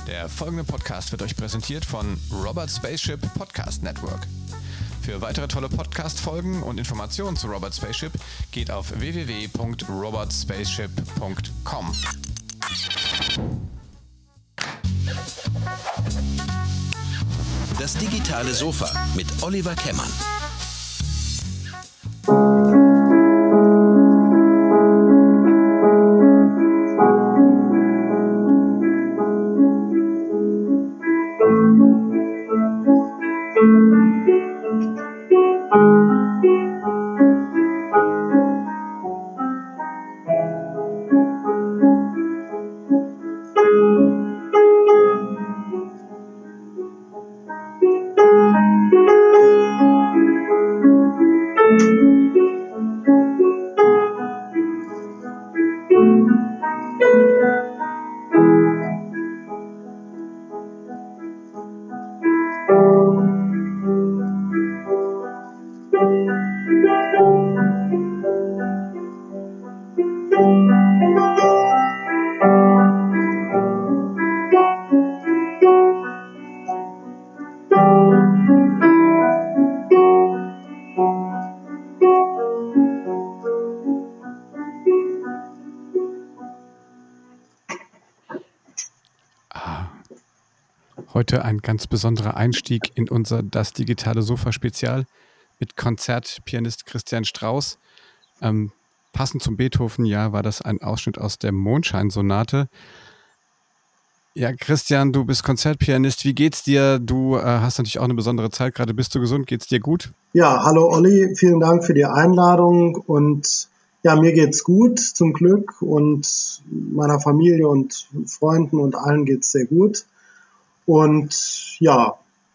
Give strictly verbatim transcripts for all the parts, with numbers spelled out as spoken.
Der folgende Podcast wird euch präsentiert von Robert Spaceship Podcast Network. Für weitere tolle Podcast-Folgen und Informationen zu Robert Spaceship geht auf w w w punkt robert spaceship punkt com. Das digitale Sofa mit Oliver Kemmern. Heute ein ganz besonderer Einstieg in unser Das digitale Sofa-Spezial mit Konzertpianist Christian Strauss. Ähm, passend zum Beethoven-Jahr war das ein Ausschnitt aus der Mondscheinsonate. Ja, Christian, du bist Konzertpianist. Wie geht's dir? Du äh, hast natürlich auch eine besondere Zeit. Gerade bist du gesund. Geht's dir gut? Ja, hallo Olli. Vielen Dank für die Einladung. Und ja, mir geht's gut, zum Glück. Und meiner Familie und Freunden und allen geht's sehr gut. Und ja.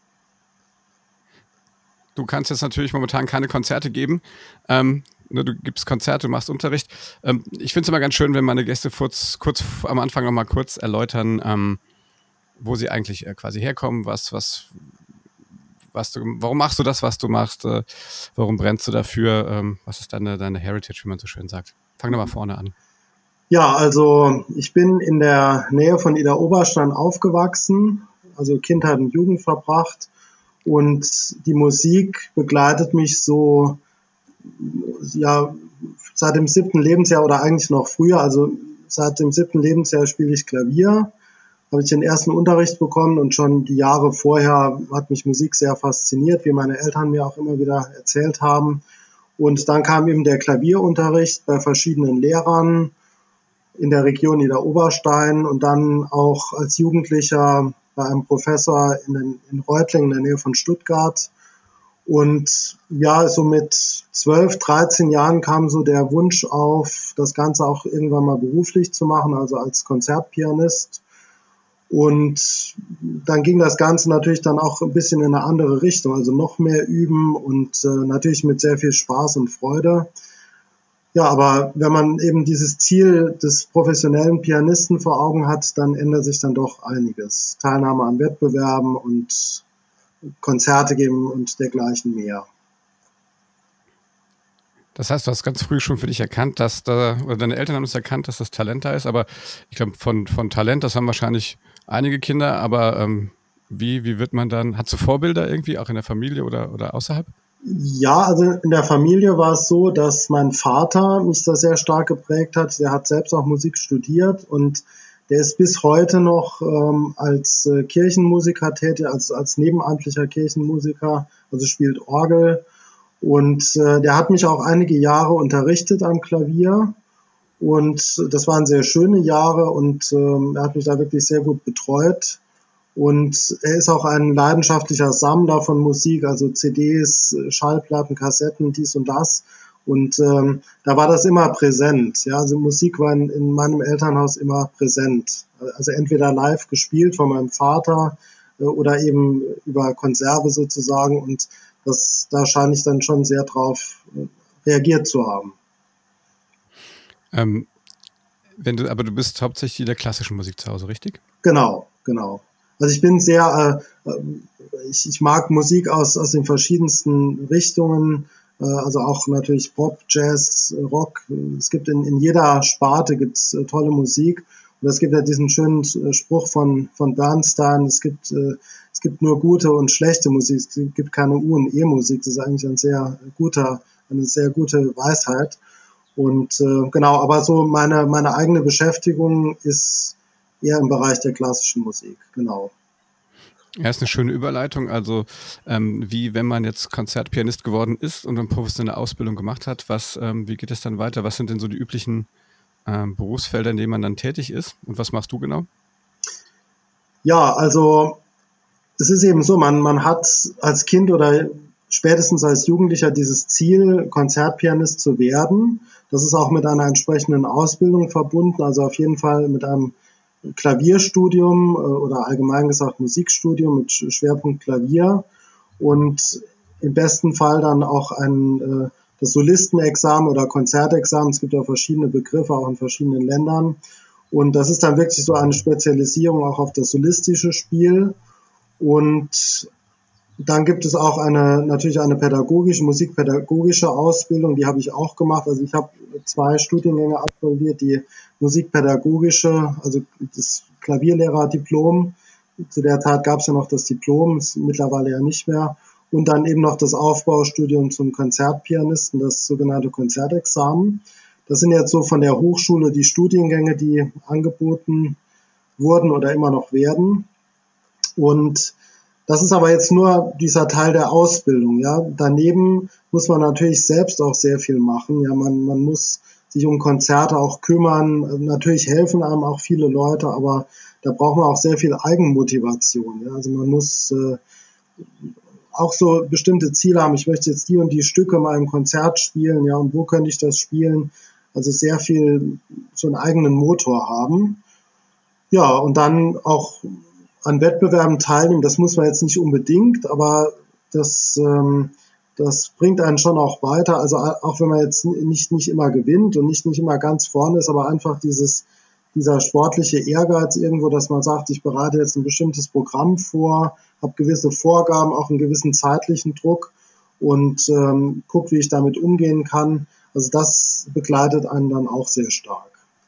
Du kannst jetzt natürlich momentan keine Konzerte geben. Ähm, du gibst Konzerte, du machst Unterricht. Ähm, ich finde es immer ganz schön, wenn meine Gäste kurz, kurz am Anfang noch mal kurz erläutern, ähm, wo sie eigentlich äh, quasi herkommen, was, was, was du, warum machst du das, was du machst, äh, warum brennst du dafür, ähm, was ist deine, deine Heritage, wie man so schön sagt. Fang doch mal vorne an. Ja, also ich bin in der Nähe von Idar Oberstein aufgewachsen, also Kindheit und Jugend verbracht, und die Musik begleitet mich so ja seit dem siebten Lebensjahr oder eigentlich noch früher, also seit dem siebten Lebensjahr spiele ich Klavier, habe ich den ersten Unterricht bekommen, und schon die Jahre vorher hat mich Musik sehr fasziniert, wie meine Eltern mir auch immer wieder erzählt haben. Und dann kam eben der Klavierunterricht bei verschiedenen Lehrern in der Region Idar Oberstein und dann auch als Jugendlicher bei einem Professor in, den, in Reutlingen in der Nähe von Stuttgart. Und ja, so mit zwölf, dreizehn Jahren kam so der Wunsch auf, das Ganze auch irgendwann mal beruflich zu machen, also als Konzertpianist. Und dann ging das Ganze natürlich dann auch ein bisschen in eine andere Richtung, also noch mehr üben und äh, natürlich mit sehr viel Spaß und Freude. Ja, aber wenn man eben dieses Ziel des professionellen Pianisten vor Augen hat, dann ändert sich dann doch einiges. Teilnahme an Wettbewerben und Konzerte geben und dergleichen mehr. Das heißt, du hast ganz früh schon für dich erkannt, dass da, oder deine Eltern haben es erkannt, dass das Talent da ist, aber ich glaube, von, von Talent, das haben wahrscheinlich einige Kinder, aber ähm, wie, wie wird man dann, hast du Vorbilder irgendwie, auch in der Familie oder, oder außerhalb? Ja, also in der Familie war es so, dass mein Vater mich da sehr stark geprägt hat. Der hat selbst auch Musik studiert und der ist bis heute noch ähm, als äh, Kirchenmusiker tätig, als, als nebenamtlicher Kirchenmusiker, also spielt Orgel. Und äh, der hat mich auch einige Jahre unterrichtet am Klavier. Und das waren sehr schöne Jahre und ähm, er hat mich da wirklich sehr gut betreut. Und er ist auch ein leidenschaftlicher Sammler von Musik, also C Ds, Schallplatten, Kassetten, dies und das. Und ähm, da war das immer präsent. Ja, also Musik war in, in meinem Elternhaus immer präsent. Also entweder live gespielt von meinem Vater äh, oder eben über Konserve sozusagen. Und das, da scheine ich dann schon sehr drauf äh, reagiert zu haben. Ähm, wenn du, aber du bist hauptsächlich in der klassischen Musik zu Hause, richtig? Genau, genau. Also ich bin sehr, äh, ich, ich mag Musik aus, aus den verschiedensten Richtungen, äh, also auch natürlich Pop, Jazz, Rock. Es gibt in, in jeder Sparte gibt's äh, tolle Musik Und es gibt ja diesen schönen Spruch von, von Bernstein, es gibt, äh, es gibt nur gute und schlechte Musik, es gibt keine U- und E-Musik. Das ist eigentlich ein sehr guter, eine sehr gute Weisheit. Und äh, genau, aber so meine, meine eigene Beschäftigung ist eher im Bereich der klassischen Musik, genau. Ja, ist eine schöne Überleitung. Also ähm, wie wenn man jetzt Konzertpianist geworden ist und eine professionelle Ausbildung gemacht hat, was, ähm, wie geht es dann weiter? Was sind denn so die üblichen ähm, Berufsfelder, in denen man dann tätig ist? Und was machst du genau? Ja, also es ist eben so, man, man hat als Kind oder spätestens als Jugendlicher dieses Ziel, Konzertpianist zu werden. Das ist auch mit einer entsprechenden Ausbildung verbunden, also auf jeden Fall mit einem Klavierstudium oder allgemein gesagt Musikstudium mit Schwerpunkt Klavier und im besten Fall dann auch ein das Solistenexamen oder Konzertexamen. Es gibt ja verschiedene Begriffe, auch in verschiedenen Ländern. Und das ist dann wirklich so eine Spezialisierung auch auf das solistische Spiel. Und dann gibt es auch eine, natürlich eine pädagogische, musikpädagogische Ausbildung, die habe ich auch gemacht. Also ich habe zwei Studiengänge absolviert, die musikpädagogische, also das Klavierlehrerdiplom. Zu der Zeit gab es ja noch das Diplom, ist mittlerweile ja nicht mehr. Und dann eben noch das Aufbaustudium zum Konzertpianisten, das sogenannte Konzertexamen. Das sind jetzt so von der Hochschule die Studiengänge, die angeboten wurden oder immer noch werden. Und das ist aber jetzt nur dieser Teil der Ausbildung, ja. Daneben muss man natürlich selbst auch sehr viel machen. Ja, man, man muss sich um Konzerte auch kümmern. Natürlich helfen einem auch viele Leute, aber da braucht man auch sehr viel Eigenmotivation. Ja. Also man muss äh, auch so bestimmte Ziele haben. Ich möchte jetzt die und die Stücke mal im Konzert spielen, ja, und wo könnte ich das spielen? Also sehr viel so einen eigenen Motor haben. Ja, und dann auch an Wettbewerben teilnehmen, das muss man jetzt nicht unbedingt, aber das, ähm, das bringt einen schon auch weiter. Also auch wenn man jetzt nicht, nicht immer gewinnt und nicht, nicht immer ganz vorne ist, aber einfach dieses, dieser sportliche Ehrgeiz irgendwo, dass man sagt, ich bereite jetzt ein bestimmtes Programm vor, habe gewisse Vorgaben, auch einen gewissen zeitlichen Druck und ähm, gucke, wie ich damit umgehen kann. Also das begleitet einen dann auch sehr stark.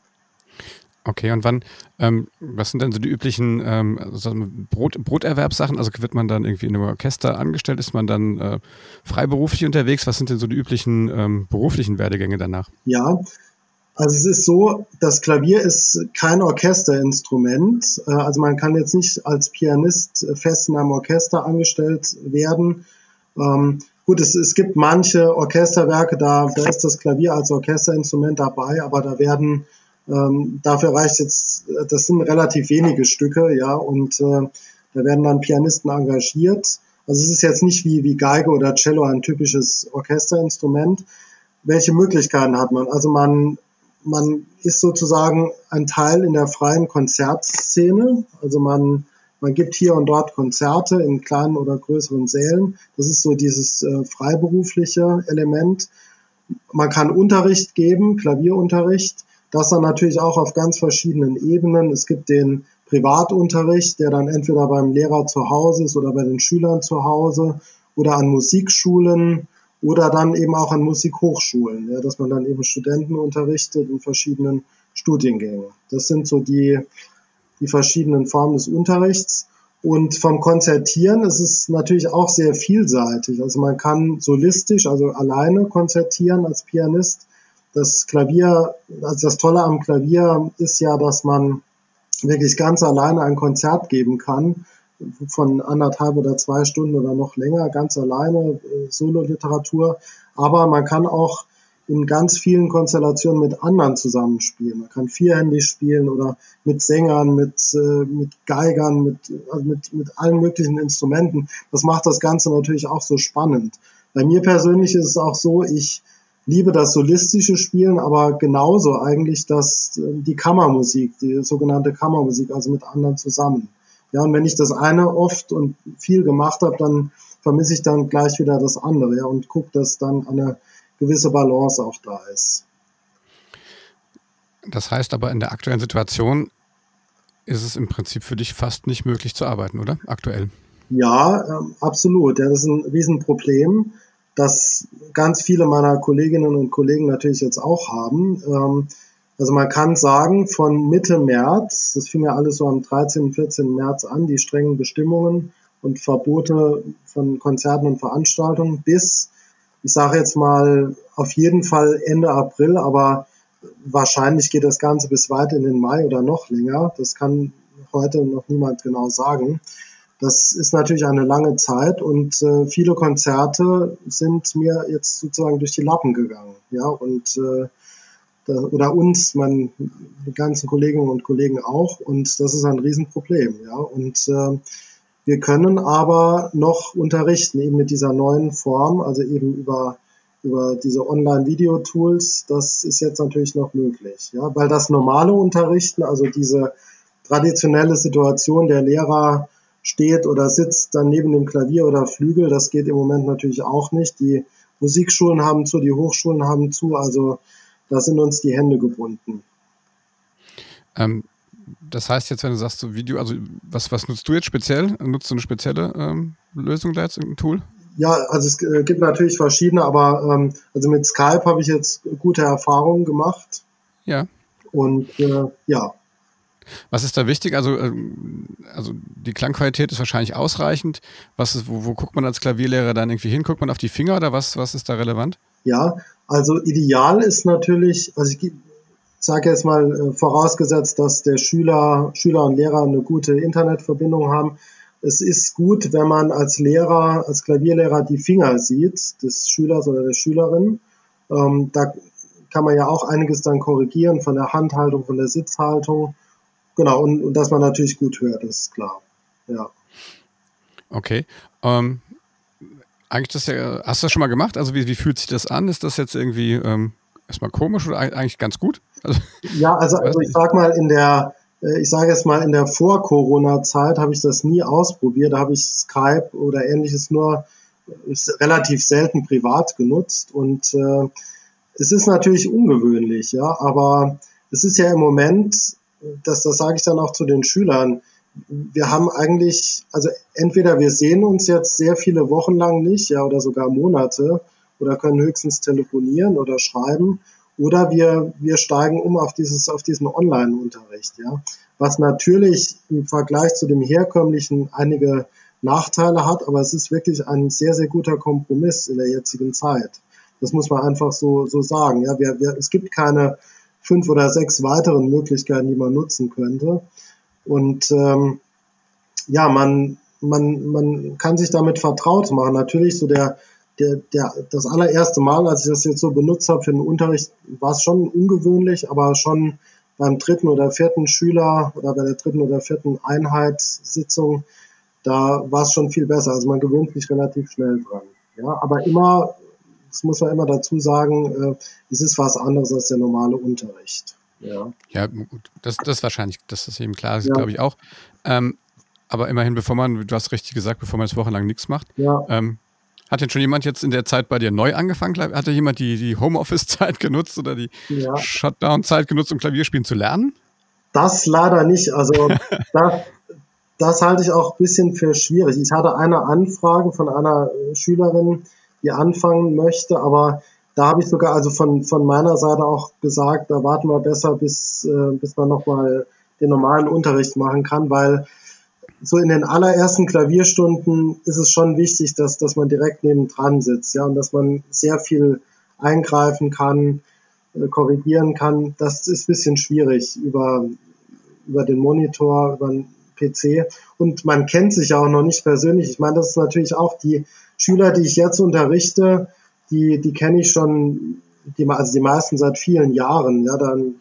Okay, und wann, ähm, was sind denn so die üblichen ähm, also Brot, Broterwerbssachen? Also wird man dann irgendwie in einem Orchester angestellt? Ist man dann äh, freiberuflich unterwegs? Was sind denn so die üblichen ähm, beruflichen Werdegänge danach? Ja, also es ist so, das Klavier ist kein Orchesterinstrument. Äh, also man kann jetzt nicht als Pianist fest in einem Orchester angestellt werden. Ähm, gut, es, es gibt manche Orchesterwerke, da, da ist das Klavier als Orchesterinstrument dabei, aber da werden Ähm, dafür reicht jetzt, das sind relativ wenige Stücke, ja, und äh, da werden dann Pianisten engagiert. Also es ist jetzt nicht wie, wie Geige oder Cello ein typisches Orchesterinstrument. Welche Möglichkeiten hat man? Also man, man ist sozusagen ein Teil in der freien Konzertszene. Also man, man gibt hier und dort Konzerte in kleinen oder größeren Sälen. Das ist so dieses äh, freiberufliche Element. Man kann Unterricht geben, Klavierunterricht. Das dann natürlich auch auf ganz verschiedenen Ebenen. Es gibt den Privatunterricht, der dann entweder beim Lehrer zu Hause ist oder bei den Schülern zu Hause oder an Musikschulen oder dann eben auch an Musikhochschulen, ja, dass man dann eben Studenten unterrichtet in verschiedenen Studiengängen. Das sind so die, die verschiedenen Formen des Unterrichts. Und vom Konzertieren ist es natürlich auch sehr vielseitig. Also man kann solistisch, also alleine konzertieren als Pianist. Das Klavier, also das Tolle am Klavier ist ja, dass man wirklich ganz alleine ein Konzert geben kann, von anderthalb oder zwei Stunden oder noch länger, ganz alleine, Sololiteratur. Aber man kann auch in ganz vielen Konstellationen mit anderen zusammenspielen. Man kann vierhändig spielen oder mit Sängern, mit, mit Geigern, mit, also mit, mit allen möglichen Instrumenten. Das macht das Ganze natürlich auch so spannend. Bei mir persönlich ist es auch so, ich liebe das solistische Spielen, aber genauso eigentlich das, die Kammermusik, die sogenannte Kammermusik, also mit anderen zusammen. Ja, und wenn ich das eine oft und viel gemacht habe, dann vermisse ich dann gleich wieder das andere, ja, und gucke, dass dann eine gewisse Balance auch da ist. Das heißt aber, in der aktuellen Situation ist es im Prinzip für dich fast nicht möglich zu arbeiten, oder? Aktuell. Ja, ähm, absolut. Ja, das ist ein Riesenproblem, das ganz viele meiner Kolleginnen und Kollegen natürlich jetzt auch haben. Ähm, Also man kann sagen, von Mitte März, das fing ja alles so am dreizehnten, vierzehnten März an, die strengen Bestimmungen und Verbote von Konzerten und Veranstaltungen, bis, ich sage jetzt mal, auf jeden Fall Ende April, aber wahrscheinlich geht das Ganze bis weit in den Mai oder noch länger. Das kann heute noch niemand genau sagen. Das ist natürlich eine lange Zeit und äh, viele Konzerte sind mir jetzt sozusagen durch die Lappen gegangen. Ja, und äh, da, oder uns, mein, die ganzen Kolleginnen und Kollegen auch. Und das ist ein Riesenproblem. Ja, und äh, wir können aber noch unterrichten, eben mit dieser neuen Form, also eben über über diese Online-Video-Tools. Das ist jetzt natürlich noch möglich. Ja, weil das normale Unterrichten, also diese traditionelle Situation, der Lehrer steht oder sitzt dann neben dem Klavier oder Flügel, das geht im Moment natürlich auch nicht. Die Musikschulen haben zu, die Hochschulen haben zu, also da sind uns die Hände gebunden. Ähm, das heißt jetzt, wenn du sagst, so Video, also was, was nutzt du jetzt speziell? Nutzt du eine spezielle ähm, Lösung da jetzt, ein Tool? Ja, also es äh, gibt natürlich verschiedene, aber ähm, also mit Skype habe ich jetzt gute Erfahrungen gemacht. Ja. Und äh, ja. Was ist da wichtig? Also, also die Klangqualität ist wahrscheinlich ausreichend. Was ist, wo, wo guckt man als Klavierlehrer dann irgendwie hin? Guckt man auf die Finger oder was, was ist da relevant? Ja, also ideal ist natürlich, also ich sage jetzt mal äh, vorausgesetzt, dass der Schüler, Schüler und Lehrer eine gute Internetverbindung haben. Es ist gut, wenn man als Lehrer, als Klavierlehrer die Finger sieht des Schülers oder der Schülerin. Ähm, da kann man ja auch einiges dann korrigieren von der Handhaltung, von der Sitzhaltung. Genau, und, und dass man natürlich gut hört, ist klar. Ja. Okay. Ähm, eigentlich das ja, hast du das schon mal gemacht? Also wie, wie fühlt sich das an? Ist das jetzt irgendwie ähm, erstmal komisch oder eigentlich ganz gut? Also, ja, also, also ich sag mal, in der, ich sage jetzt mal, in der Vor-Corona-Zeit habe ich das nie ausprobiert. Da habe ich Skype oder ähnliches nur relativ selten privat genutzt. Und äh, es ist natürlich ungewöhnlich, ja, aber es ist ja im Moment, das, das sage ich dann auch zu den Schülern, wir haben eigentlich, also entweder wir sehen uns jetzt sehr viele Wochen lang nicht, ja, oder sogar Monate, oder können höchstens telefonieren oder schreiben, oder wir, wir steigen um auf dieses, auf diesen Online-Unterricht, ja. Was natürlich im Vergleich zu dem herkömmlichen einige Nachteile hat, aber es ist wirklich ein sehr, sehr guter Kompromiss in der jetzigen Zeit. Das muss man einfach so, so sagen, ja. Wir, wir, es gibt keine fünf oder sechs weiteren Möglichkeiten, die man nutzen könnte. Und ähm, ja, man, man, man kann sich damit vertraut machen. Natürlich so der, der, der, das allererste Mal, als ich das jetzt so benutzt habe für den Unterricht, war es schon ungewöhnlich, aber schon beim dritten oder vierten Schüler oder bei der dritten oder vierten Einheitssitzung, da war es schon viel besser. Also man gewöhnt sich relativ schnell dran. Ja, aber immer, das muss man immer dazu sagen, äh, es ist was anderes als der normale Unterricht. Ja, ja gut, das, das wahrscheinlich, das ist eben klar, das ja. glaube ich auch. Ähm, aber immerhin, bevor man, du hast richtig gesagt, bevor man jetzt wochenlang nichts macht, ja. ähm, hat denn schon jemand jetzt in der Zeit bei dir neu angefangen? Hat denn jemand die, die Homeoffice-Zeit genutzt oder die ja. Shutdown-Zeit genutzt, um Klavierspielen zu lernen? Das leider nicht. Also das, das halte ich auch ein bisschen für schwierig. Ich hatte eine Anfrage von einer Schülerin, die anfangen möchte, aber da habe ich sogar also von, von meiner Seite auch gesagt, da warten wir besser, bis, äh, bis man nochmal den normalen Unterricht machen kann, weil so in den allerersten Klavierstunden ist es schon wichtig, dass, dass man direkt nebendran sitzt, ja, und dass man sehr viel eingreifen kann, äh, korrigieren kann. Das ist ein bisschen schwierig über, über den Monitor, über den P C. Und man kennt sich ja auch noch nicht persönlich. Ich meine, das ist natürlich auch die Schüler, die ich jetzt unterrichte, die, die kenne ich schon, die, also die meisten seit vielen Jahren, ja, dann,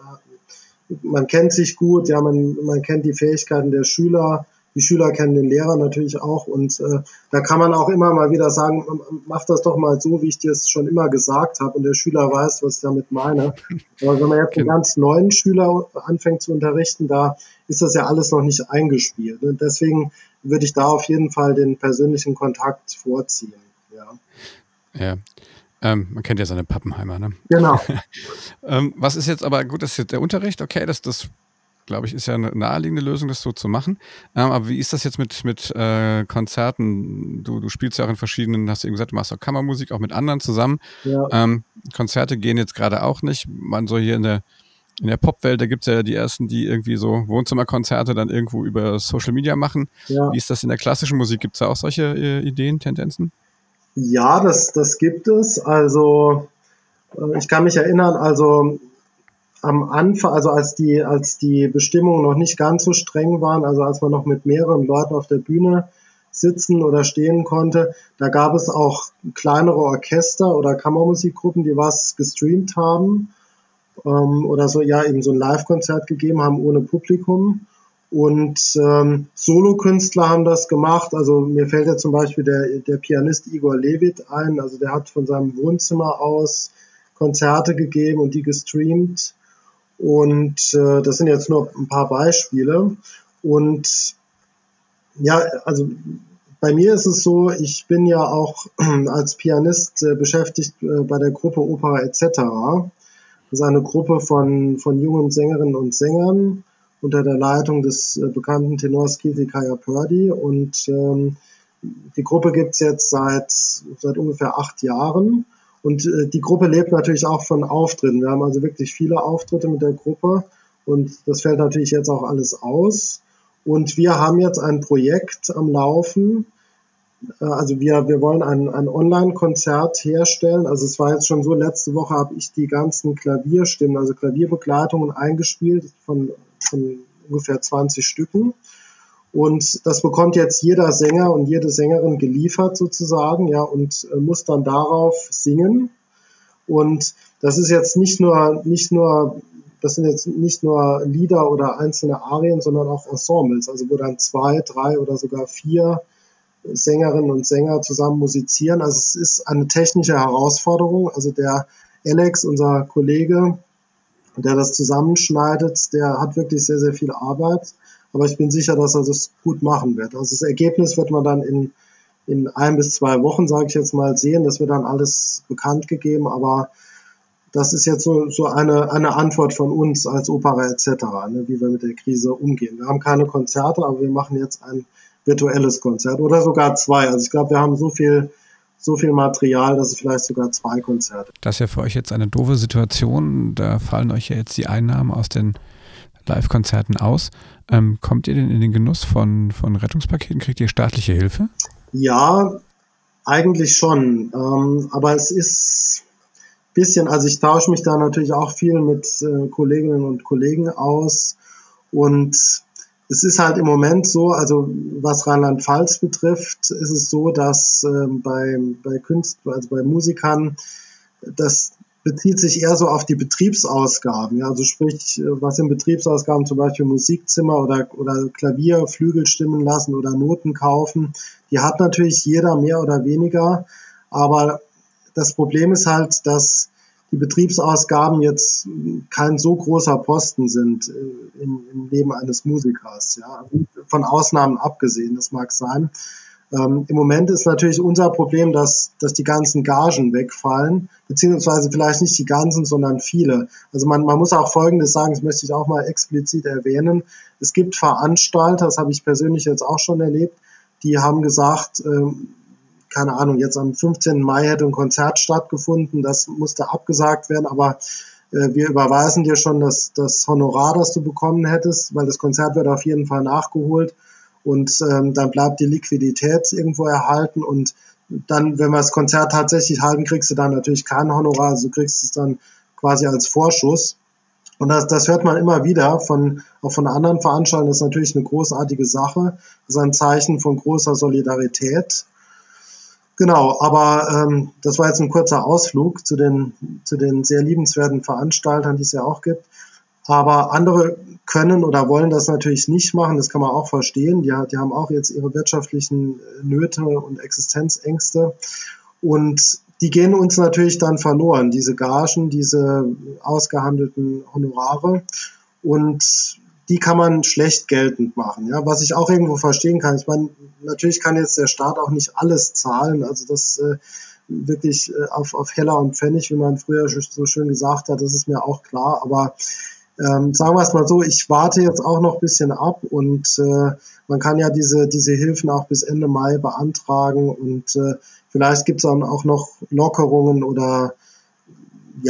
man kennt sich gut, ja, man, man kennt die Fähigkeiten der Schüler, die Schüler kennen den Lehrer natürlich auch und äh, da kann man auch immer mal wieder sagen, mach das doch mal so, wie ich dir es schon immer gesagt habe und der Schüler weiß, was ich damit meine. Aber wenn man jetzt einen ganz neuen Schüler anfängt zu unterrichten, da ist das ja alles noch nicht eingespielt. Und deswegen würde ich da auf jeden Fall den persönlichen Kontakt vorziehen. Ja. Ja, ähm, man kennt ja seine Pappenheimer, ne? Genau. ähm, was ist jetzt aber, gut, das ist jetzt der Unterricht, okay, das, das glaube ich, ist ja eine naheliegende Lösung, das so zu machen. Ähm, aber wie ist das jetzt mit, mit äh, Konzerten? Du, du spielst ja auch in verschiedenen, hast du eben gesagt, du machst auch Kammermusik, auch mit anderen zusammen. Ja. Ähm, Konzerte gehen jetzt gerade auch nicht. Man so hier in der in der Popwelt, da gibt es ja die ersten, die irgendwie so Wohnzimmerkonzerte dann irgendwo über Social Media machen. Ja. Wie ist das in der klassischen Musik? Gibt es da auch solche äh, Ideen, Tendenzen? Ja, das, das gibt es. Also äh, ich kann mich erinnern, also am Anfang, also als die, als die Bestimmungen noch nicht ganz so streng waren, also als man noch mit mehreren Leuten auf der Bühne sitzen oder stehen konnte, da gab es auch kleinere Orchester oder Kammermusikgruppen, die was gestreamt haben ähm, oder so, ja, eben so ein Live-Konzert gegeben haben ohne Publikum. Und ähm, Solokünstler haben das gemacht. Also mir fällt ja zum Beispiel der, der Pianist Igor Levit ein. Also der hat von seinem Wohnzimmer aus Konzerte gegeben und die gestreamt. Und äh, das sind jetzt nur ein paar Beispiele. Und ja, also bei mir ist es so, ich bin ja auch als Pianist äh, beschäftigt äh, bei der Gruppe Opera et cetera. Das ist eine Gruppe von, von jungen Sängerinnen und Sängern unter der Leitung des äh, bekannten Tenors Keith Kaya Purdy. Und ähm, die Gruppe gibt's jetzt seit, seit ungefähr acht Jahren. Und äh, die Gruppe lebt natürlich auch von Auftritten. Wir haben also wirklich viele Auftritte mit der Gruppe. Und das fällt natürlich jetzt auch alles aus. Und wir haben jetzt ein Projekt am Laufen. Also wir, wir wollen ein, ein Online-Konzert herstellen. Also es war jetzt schon so, letzte Woche habe ich die ganzen Klavierstimmen, also Klavierbegleitungen eingespielt von, von ungefähr zwanzig Stücken. Und das bekommt jetzt jeder Sänger und jede Sängerin geliefert sozusagen, ja, und äh, muss dann darauf singen. Und das ist jetzt nicht nur, nicht nur, das sind jetzt nicht nur Lieder oder einzelne Arien, sondern auch Ensembles, also wo dann zwei, drei oder sogar vier Sängerinnen und Sänger zusammen musizieren. Also es ist eine technische Herausforderung. Also der Alex, unser Kollege, der das zusammenschneidet, der hat wirklich sehr, sehr viel Arbeit. Aber ich bin sicher, dass er das gut machen wird. Also das Ergebnis wird man dann in, in ein bis zwei Wochen, sage ich jetzt mal, sehen. Das wird dann alles bekannt gegeben. Aber das ist jetzt so, so eine, eine Antwort von uns als Opera et cetera, ne, wie wir mit der Krise umgehen. Wir haben keine Konzerte, aber wir machen jetzt ein virtuelles Konzert oder sogar zwei. Also ich glaube, wir haben so viel, so viel Material, dass es vielleicht sogar zwei Konzerte. Das ist ja für euch jetzt eine doofe Situation. Da fallen euch ja jetzt die Einnahmen aus den Live-Konzerten aus. Ähm, kommt ihr denn in den Genuss von, von Rettungspaketen? Kriegt ihr staatliche Hilfe? Ja, eigentlich schon. Ähm, aber es ist ein bisschen, also ich tausche mich da natürlich auch viel mit äh, Kolleginnen und Kollegen aus. Und es ist halt im Moment so, also was Rheinland-Pfalz betrifft, ist es so, dass äh, bei, bei Künstlern, also bei Musikern, das bezieht sich eher so auf die Betriebsausgaben. Ja, also sprich, was in Betriebsausgaben zum Beispiel Musikzimmer oder, oder Klavier, Flügel stimmen lassen oder Noten kaufen, die hat natürlich jeder mehr oder weniger. Aber das Problem ist halt, dass die Betriebsausgaben jetzt kein so großer Posten sind im, im Leben eines Musikers. Ja, von Ausnahmen abgesehen, das mag sein. Ähm, Im Moment ist natürlich unser Problem, dass, dass die ganzen Gagen wegfallen, beziehungsweise vielleicht nicht die ganzen, sondern viele. Also man, man muss auch Folgendes sagen, das möchte ich auch mal explizit erwähnen. Es gibt Veranstalter, das habe ich persönlich jetzt auch schon erlebt, die haben gesagt, ähm, keine Ahnung, jetzt am fünfzehnten Mai hätte ein Konzert stattgefunden, das musste abgesagt werden, aber äh, wir überweisen dir schon das, das Honorar, das du bekommen hättest, weil das Konzert wird auf jeden Fall nachgeholt. Und ähm, dann bleibt die Liquidität irgendwo erhalten und dann, wenn wir das Konzert tatsächlich halten, kriegst du dann natürlich kein Honorar, also du kriegst es dann quasi als Vorschuss. Und das, das hört man immer wieder von, auch von anderen Veranstaltern, das ist natürlich eine großartige Sache, das ist ein Zeichen von großer Solidarität. Genau, aber ähm, das war jetzt ein kurzer Ausflug zu den, zu den sehr liebenswerten Veranstaltern, die es ja auch gibt. Aber andere können oder wollen das natürlich nicht machen, das kann man auch verstehen. Die, die haben auch jetzt ihre wirtschaftlichen Nöte und Existenzängste. Und die gehen uns natürlich dann verloren, diese Gagen, diese ausgehandelten Honorare. Und die kann man schlecht geltend machen. Ja, was ich auch irgendwo verstehen kann. Ich meine, natürlich kann jetzt der Staat auch nicht alles zahlen. Also das äh, wirklich äh, auf, auf Heller und Pfennig, wie man früher so schön gesagt hat, das ist mir auch klar. Aber Ähm, sagen wir es mal so, ich warte jetzt auch noch ein bisschen ab und äh, man kann ja diese, diese Hilfen auch bis Ende Mai beantragen und äh, vielleicht gibt es dann auch noch Lockerungen oder ja,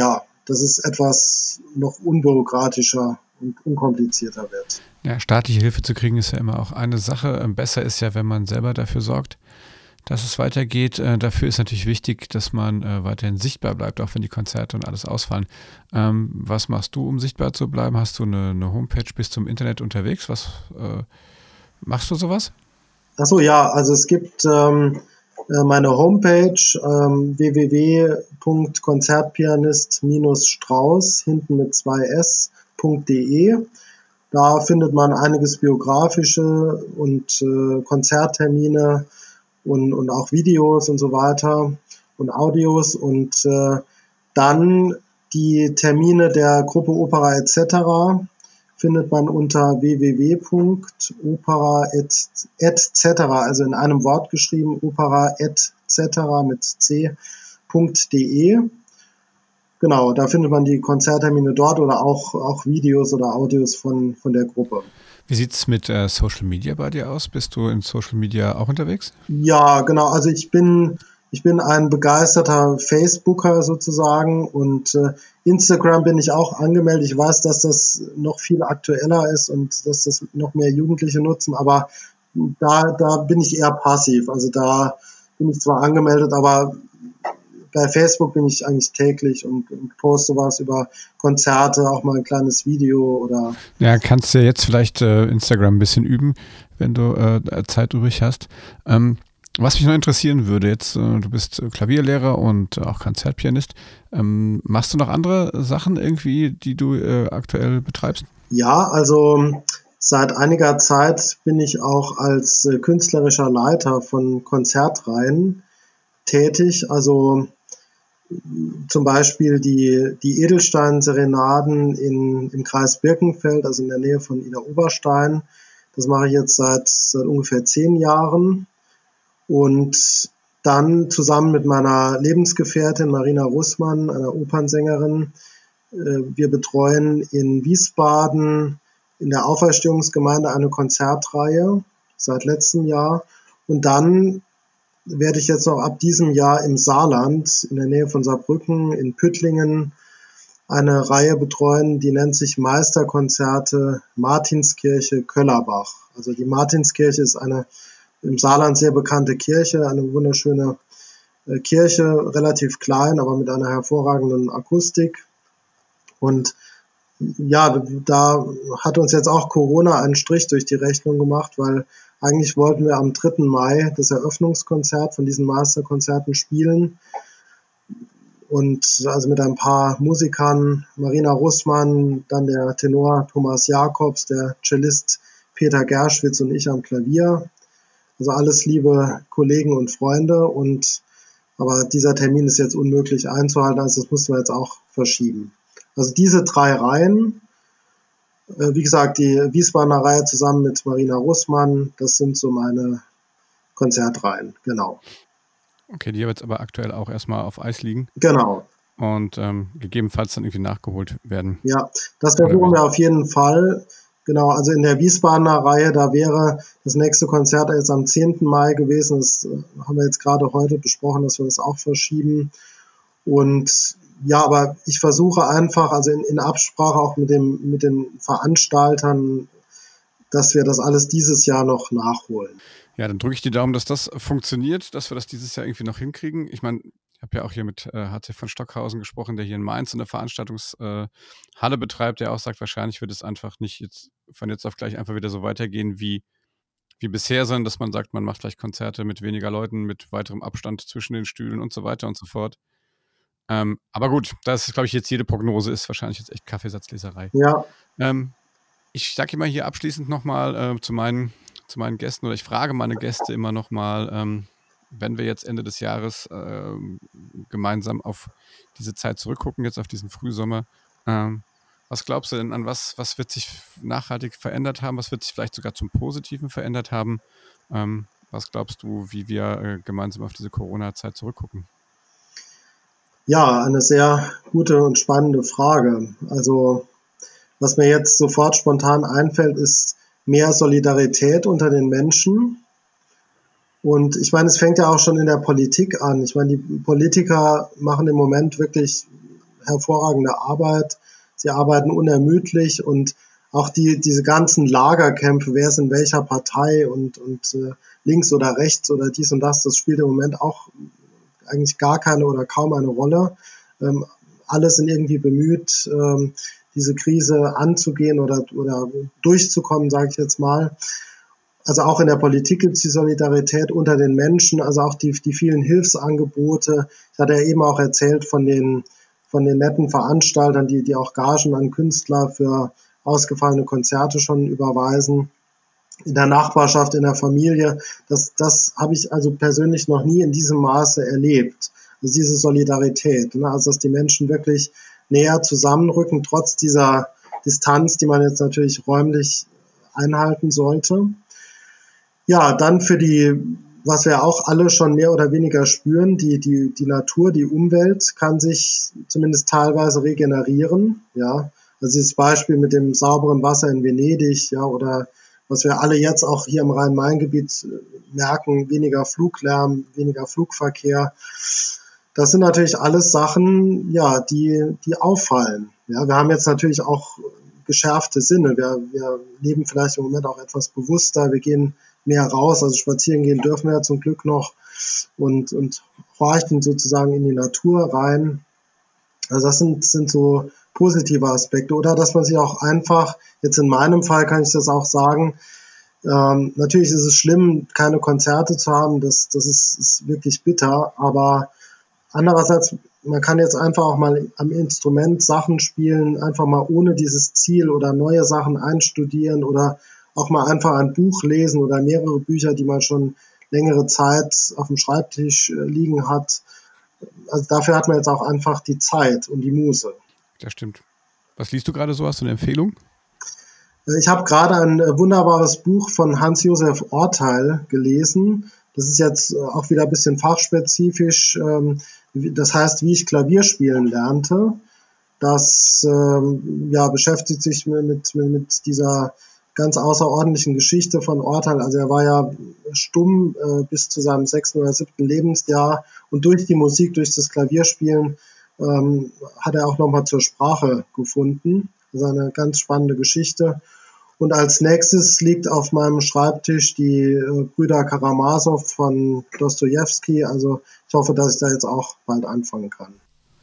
dass es etwas noch unbürokratischer und unkomplizierter wird. Ja, staatliche Hilfe zu kriegen ist ja immer auch eine Sache. Besser ist ja, wenn man selber dafür sorgt, dass es weitergeht. Äh, dafür ist natürlich wichtig, dass man äh, weiterhin sichtbar bleibt, auch wenn die Konzerte und alles ausfallen. Ähm, was machst du, um sichtbar zu bleiben? Hast du eine, eine Homepage, bist du im Internet unterwegs? Was äh, machst du sowas? Achso, ja, also es gibt ähm, meine Homepage ähm, w w w punkt konzertpianist strauß hinten mit zwei s punkt de. Da findet man einiges biografische und äh, Konzerttermine und, und auch Videos und so weiter und Audios und äh, dann die Termine der Gruppe Opera et cetera findet man unter w w w punkt opera et cetera, also in einem Wort geschrieben, opera et cetera mit c punkt de. Genau, da findet man die Konzerttermine dort oder auch, auch Videos oder Audios von, von der Gruppe. Wie sieht es mit äh, Social Media bei dir aus? Bist du in Social Media auch unterwegs? Ja, genau. Also ich bin, ich bin ein begeisterter Facebooker sozusagen und äh, Instagram bin ich auch angemeldet. Ich weiß, dass das noch viel aktueller ist und dass das noch mehr Jugendliche nutzen, aber da, da bin ich eher passiv. Also da bin ich zwar angemeldet, aber bei Facebook bin ich eigentlich täglich und, und poste was über Konzerte, auch mal ein kleines Video oder. Ja, kannst du ja jetzt vielleicht äh, Instagram ein bisschen üben, wenn du äh, Zeit übrig hast. Ähm, was mich noch interessieren würde, jetzt, äh, du bist Klavierlehrer und auch Konzertpianist. Ähm, machst du noch andere Sachen irgendwie, die du äh, aktuell betreibst? Ja, also seit einiger Zeit bin ich auch als äh, künstlerischer Leiter von Konzertreihen tätig. Also zum Beispiel die, die Edelstein-Serenaden in, im Kreis Birkenfeld, also in der Nähe von Ida Oberstein. Das mache ich jetzt seit, seit ungefähr zehn Jahren. Und dann zusammen mit meiner Lebensgefährtin Marina Russmann, einer Opernsängerin, äh, wir betreuen in Wiesbaden in der Auferstehungsgemeinde eine Konzertreihe seit letztem Jahr. Und dann werde ich jetzt noch ab diesem Jahr im Saarland, in der Nähe von Saarbrücken, in Püttlingen, eine Reihe betreuen, die nennt sich Meisterkonzerte Martinskirche Köllerbach. Also die Martinskirche ist eine im Saarland sehr bekannte Kirche, eine wunderschöne Kirche, relativ klein, aber mit einer hervorragenden Akustik. Und ja, da hat uns jetzt auch Corona einen Strich durch die Rechnung gemacht, weil eigentlich wollten wir am dritten Mai das Eröffnungskonzert von diesen Meisterkonzerten spielen. Und also mit ein paar Musikern, Marina Russmann, dann der Tenor Thomas Jakobs, der Cellist Peter Gerschwitz und ich am Klavier. Also alles liebe Kollegen und Freunde. Und aber dieser Termin ist jetzt unmöglich einzuhalten, also das mussten wir jetzt auch verschieben. Also diese drei Reihen, wie gesagt, die Wiesbadener Reihe zusammen mit Marina Russmann, das sind so meine Konzertreihen, genau. Okay, die jetzt aber aktuell auch erstmal auf Eis liegen. Genau. Und ähm, gegebenenfalls dann irgendwie nachgeholt werden. Ja, das versuchen wir auf jeden Fall. Genau, also in der Wiesbadener Reihe, da wäre das nächste Konzert jetzt am zehnten Mai gewesen. Das haben wir jetzt gerade heute besprochen, dass wir das auch verschieben. Und ja, aber ich versuche einfach, also in, in Absprache auch mit dem, mit den Veranstaltern, dass wir das alles dieses Jahr noch nachholen. Ja, dann drücke ich die Daumen, dass das funktioniert, dass wir das dieses Jahr irgendwie noch hinkriegen. Ich meine, ich habe ja auch hier mit äh, H C von Stockhausen gesprochen, der hier in Mainz eine Veranstaltungshalle äh, betreibt, der auch sagt, wahrscheinlich wird es einfach nicht jetzt von jetzt auf gleich einfach wieder so weitergehen wie, wie bisher, sondern dass man sagt, man macht vielleicht Konzerte mit weniger Leuten, mit weiterem Abstand zwischen den Stühlen und so weiter und so fort. Ähm, aber gut, das ist, glaube ich, jetzt jede Prognose ist wahrscheinlich jetzt echt Kaffeesatzleserei. Ja. Ähm, ich sage immer hier abschließend nochmal äh, zu meinen zu meinen Gästen, oder ich frage meine Gäste immer nochmal, ähm, wenn wir jetzt Ende des Jahres äh, gemeinsam auf diese Zeit zurückgucken, jetzt auf diesen Frühsommer, ähm, was glaubst du denn an was, was wird sich nachhaltig verändert haben, was wird sich vielleicht sogar zum Positiven verändert haben? Ähm, was glaubst du, wie wir äh, gemeinsam auf diese Corona-Zeit zurückgucken? Ja, eine sehr gute und spannende Frage. Also was mir jetzt sofort spontan einfällt, ist mehr Solidarität unter den Menschen. Und ich meine, es fängt ja auch schon in der Politik an. Ich meine, die Politiker machen im Moment wirklich hervorragende Arbeit. Sie arbeiten unermüdlich und auch die, diese ganzen Lagerkämpfe, wer ist in welcher Partei und, und äh, links oder rechts oder dies und das, das spielt im Moment auch eigentlich gar keine oder kaum eine Rolle. Ähm, alle sind irgendwie bemüht, ähm, diese Krise anzugehen oder, oder durchzukommen, sage ich jetzt mal. Also auch in der Politik gibt es die Solidarität unter den Menschen, also auch die, die vielen Hilfsangebote. Ich hatte ja eben auch erzählt von den, von den netten Veranstaltern, die, die auch Gagen an Künstler für ausgefallene Konzerte schon überweisen. In der Nachbarschaft, in der Familie. Das, das habe ich also persönlich noch nie in diesem Maße erlebt. Also diese Solidarität, ne? Also dass die Menschen wirklich näher zusammenrücken, trotz dieser Distanz, die man jetzt natürlich räumlich einhalten sollte. Ja, dann für die, was wir auch alle schon mehr oder weniger spüren, die, die, die Natur, die Umwelt kann sich zumindest teilweise regenerieren. Ja, also dieses Beispiel mit dem sauberen Wasser in Venedig, ja, oder was wir alle jetzt auch hier im Rhein-Main-Gebiet merken, weniger Fluglärm, weniger Flugverkehr. Das sind natürlich alles Sachen, ja, die, die auffallen. Ja, wir haben jetzt natürlich auch geschärfte Sinne. Wir, wir leben vielleicht im Moment auch etwas bewusster. Wir gehen mehr raus. Also spazieren gehen dürfen wir ja zum Glück noch und, und horchen sozusagen in die Natur rein. Also das sind, sind so positive Aspekte. Oder dass man sich auch einfach, jetzt in meinem Fall kann ich das auch sagen, ähm, natürlich ist es schlimm, keine Konzerte zu haben. Das, das ist, ist wirklich bitter. Aber andererseits, man kann jetzt einfach auch mal am Instrument Sachen spielen, einfach mal ohne dieses Ziel oder neue Sachen einstudieren oder auch mal einfach ein Buch lesen oder mehrere Bücher, die man schon längere Zeit auf dem Schreibtisch liegen hat. Also dafür hat man jetzt auch einfach die Zeit und die Muße. Das stimmt. Was liest du gerade so? Hast du eine Empfehlung? Ich habe gerade ein wunderbares Buch von Hans-Josef Orteil gelesen. Das ist jetzt auch wieder ein bisschen fachspezifisch. Das heißt, wie ich Klavier spielen lernte. Das ja, beschäftigt sich mit, mit, mit dieser ganz außerordentlichen Geschichte von Orteil. Also er war ja stumm äh, bis zu seinem sechsten oder siebten Lebensjahr und durch die Musik, durch das Klavierspielen ähm, hat er auch nochmal zur Sprache gefunden. Das ist eine ganz spannende Geschichte. Und als nächstes liegt auf meinem Schreibtisch die äh, Brüder Karamasow von Dostojewski. Also ich hoffe, dass ich da jetzt auch bald anfangen kann.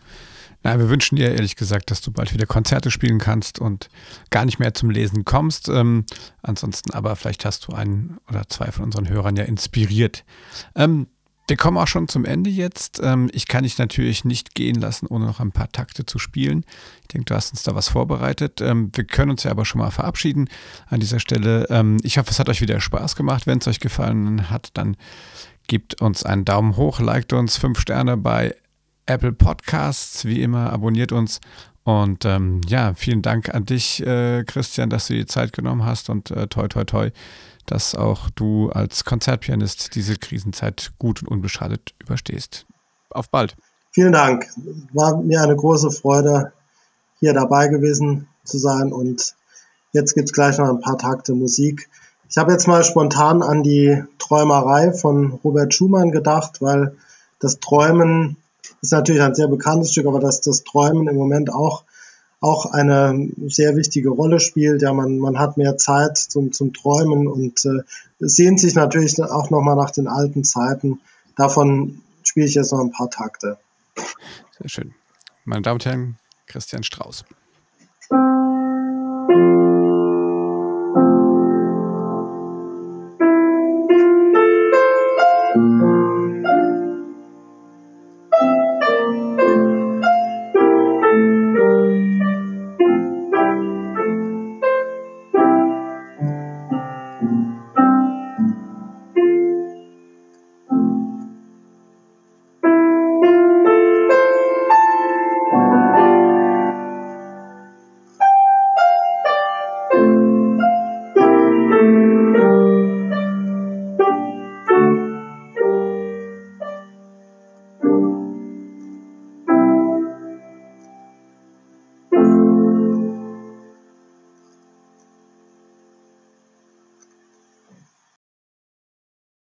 Na, wir wünschen dir ehrlich gesagt, dass du bald wieder Konzerte spielen kannst und gar nicht mehr zum Lesen kommst. Ähm, ansonsten aber vielleicht hast du einen oder zwei von unseren Hörern ja inspiriert. Ähm, wir kommen auch schon zum Ende jetzt. Ähm, ich kann dich natürlich nicht gehen lassen, ohne noch ein paar Takte zu spielen. Ich denke, du hast uns da was vorbereitet. Ähm, wir können uns ja aber schon mal verabschieden an dieser Stelle. Ähm, ich hoffe, es hat euch wieder Spaß gemacht. Wenn es euch gefallen hat, dann gebt uns einen Daumen hoch, liked uns, fünf Sterne bei Apple Podcasts, wie immer, abonniert uns und ähm, ja, vielen Dank an dich, äh, Christian, dass du dir Zeit genommen hast und äh, toi toi toi, dass auch du als Konzertpianist diese Krisenzeit gut und unbeschadet überstehst. Auf bald. Vielen Dank. War mir eine große Freude, hier dabei gewesen zu sein und jetzt gibt es gleich noch ein paar Takte Musik. Ich habe jetzt mal spontan an die Träumerei von Robert Schumann gedacht, weil das Träumen ist natürlich ein sehr bekanntes Stück, aber dass das Träumen im Moment auch, auch eine sehr wichtige Rolle spielt. Ja, man, man hat mehr Zeit zum, zum Träumen und äh, sehnt sich natürlich auch nochmal nach den alten Zeiten. Davon spiele ich jetzt noch ein paar Takte. Sehr schön. Meine Damen und Herren, Christian Strauss.